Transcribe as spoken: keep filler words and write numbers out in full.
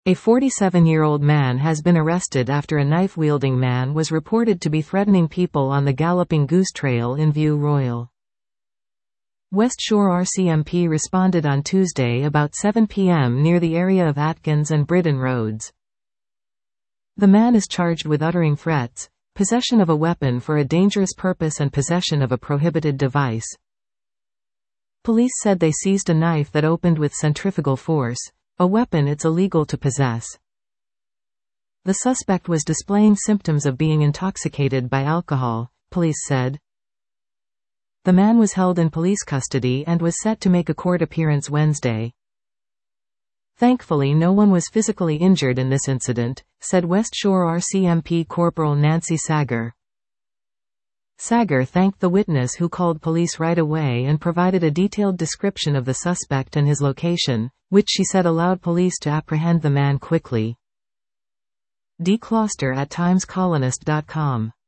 A forty-seven-year-old man has been arrested after a knife-wielding man was reported to be threatening people on the Galloping Goose Trail in View Royal. West Shore R C M P responded on Tuesday about seven p m near the area of Atkins and Britton Roads. The man is charged with uttering threats, possession of a weapon for a dangerous purpose and possession of a prohibited device. Police said they seized a knife that opened with centrifugal force, a weapon it's illegal to possess. The suspect was displaying symptoms of being intoxicated by alcohol, police said. The man was held in police custody and was set to make a court appearance Wednesday. Thankfully, no one was physically injured in this incident, said West Shore R C M P Corporal Nancy Sager. Sager thanked the witness who called police right away and provided a detailed description of the suspect and his location, which she said allowed police to apprehend the man quickly. Dee Closter at times colonist dot com